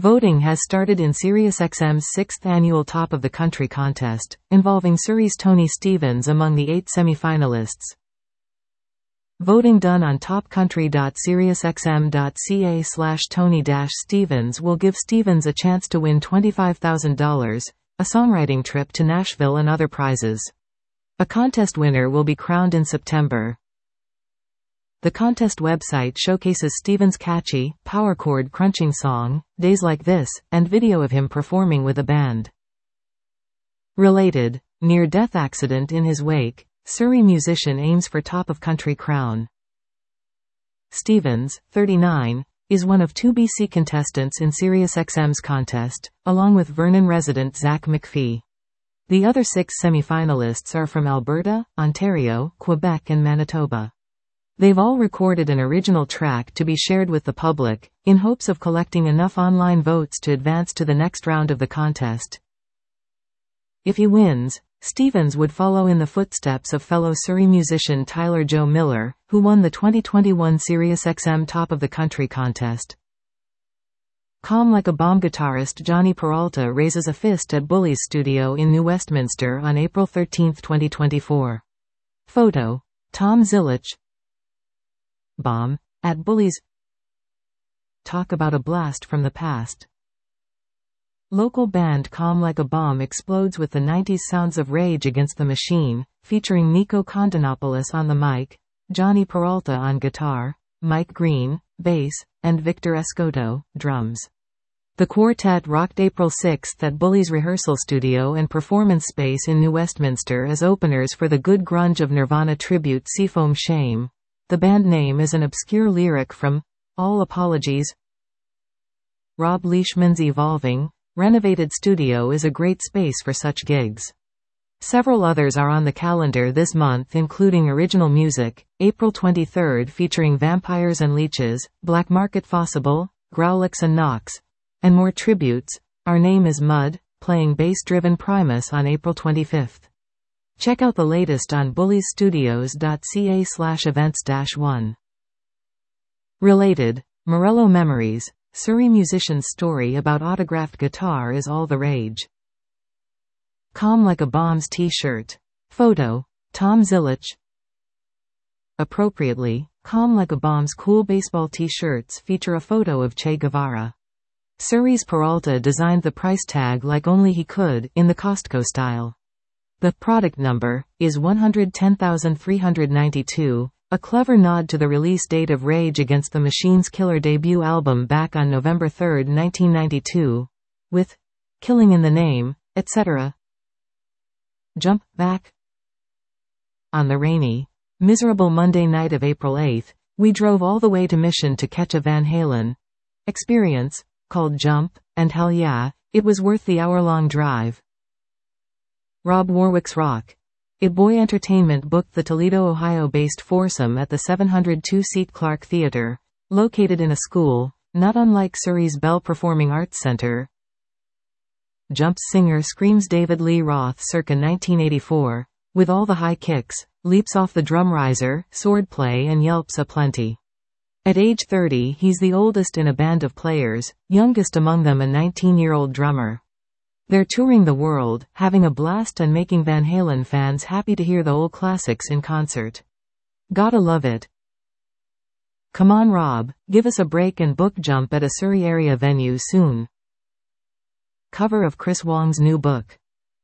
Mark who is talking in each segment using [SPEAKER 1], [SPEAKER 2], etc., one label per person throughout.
[SPEAKER 1] Voting has started in SiriusXM's 6th annual Top of the Country contest, involving Surrey's Tony Stevens among the 8 semi-finalists. Voting done on topcountry.siriusxm.ca/Tony-Stevens will give Stevens a chance to win $25,000, a songwriting trip to Nashville and other prizes. A contest winner will be crowned in September. The contest website showcases Stevens' catchy, power chord crunching song, Days Like This, and video of him performing with a band. Related, near-death accident in his wake, Surrey musician aims for Top of Country crown. Stevens, 39, is one of 2 BC contestants in SiriusXM's contest, along with Vernon resident Zach McPhee. The other 6 semi-finalists are from Alberta, Ontario, Quebec and Manitoba. They've all recorded an original track to be shared with the public, in hopes of collecting enough online votes to advance to the next round of the contest. If he wins, Stevens would follow in the footsteps of fellow Surrey musician Tyler Joe Miller, who won the 2021 SiriusXM Top of the Country contest. Calm Like a Bomb guitarist Johnny Peralta raises a fist at Bully's studio in New Westminster on April 13, 2024. Photo. Tom Zilic. Bomb. At Bully's. Talk about a blast from the past. Local band Calm Like a Bomb explodes with the 90s sounds of Rage Against the Machine, featuring Nico Condanopoulos on the mic, Johnny Peralta on guitar, Mike Green, bass, and Victor Escoto, drums. The quartet rocked April 6 at Bully's rehearsal studio and performance space in New Westminster as openers for the Good Grunge of Nirvana tribute Seafoam Shame. The band name is an obscure lyric from All Apologies. Rob Leishman's evolving, renovated studio is a great space for such gigs. Several others are on the calendar this month, including Original Music, April 23 featuring Vampires and Leeches, Black Market Fossible, Growlix and Knox, and more tributes. Our Name is Mud, playing bass-driven Primus on April 25. Check out the latest on bullysstudios.ca/events-1. Related, Morello Memories, Surrey musician's story about autographed guitar is all the rage. Calm Like a Bomb's t-shirt. Photo. Tom Zilic. Appropriately, Calm Like a Bomb's cool baseball t-shirts feature a photo of Che Guevara. Surrey's Peralta designed the price tag like only he could, in the Costco style. The product number is 110,392, a clever nod to the release date of Rage Against the Machine's Killer debut album back on November 3, 1992, with Killing in the Name, etc. Jump back. On the rainy, miserable Monday night of April 8, we drove all the way to Mission to catch a Van Halen experience, called Jump, and hell yeah, it was worth the hour-long drive. Rob Warwick's Rock. It Boy Entertainment booked the Toledo, Ohio-based foursome at the 702-seat Clark Theater, located in a school, not unlike Surrey's Bell Performing Arts Center. Jump's singer screams David Lee Roth circa 1984, with all the high kicks, leaps off the drum riser, swordplay and yelps aplenty. At age 30 he's the oldest in a band of players, youngest among them a 19-year-old drummer. They're touring the world, having a blast and making Van Halen fans happy to hear the old classics in concert. Gotta love it. Come on Rob, give us a break and book Jump at a Surrey area venue soon. Cover of Chris Wong's new book.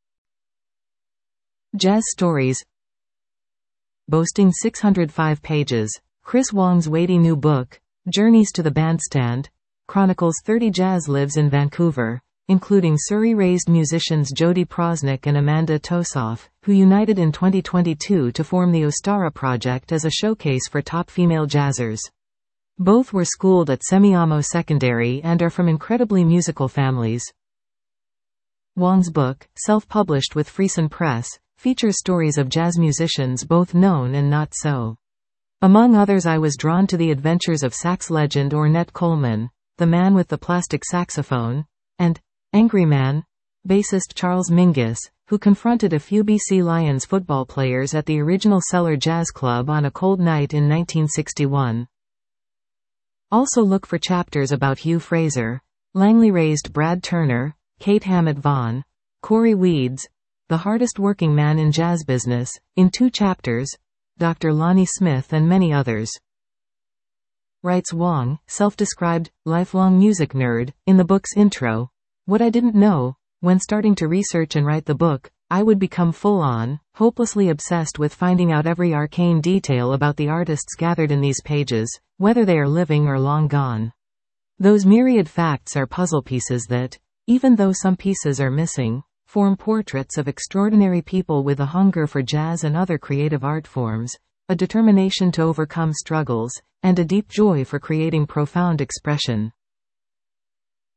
[SPEAKER 1] Jazz Stories. Boasting 605 pages, Chris Wong's weighty new book, Journeys to the Bandstand, chronicles 30 jazz lives in Vancouver, including Surrey-raised musicians Jody Prosnick and Amanda Tosoff, who united in 2022 to form the Ostara Project as a showcase for top female jazzers. Both were schooled at Semiahmo Secondary and are from incredibly musical families. Wong's book, self-published with Friesen Press, features stories of jazz musicians both known and not so. Among others, I was drawn to the adventures of sax legend Ornette Coleman, the man with the plastic saxophone, and Angry Man, bassist Charles Mingus, who confronted a few BC Lions football players at the original Cellar Jazz Club on a cold night in 1961. Also look for chapters about Hugh Fraser, Langley raised Brad Turner, Kate Hammett Vaughn, Corey Weeds, the hardest working man in jazz business, in 2 chapters, Dr. Lonnie Smith and many others. Writes Wong, self-described, lifelong music nerd, in the book's intro. What I didn't know, when starting to research and write the book, I would become full-on, hopelessly obsessed with finding out every arcane detail about the artists gathered in these pages, whether they are living or long gone. Those myriad facts are puzzle pieces that, even though some pieces are missing, form portraits of extraordinary people with a hunger for jazz and other creative art forms, a determination to overcome struggles, and a deep joy for creating profound expression.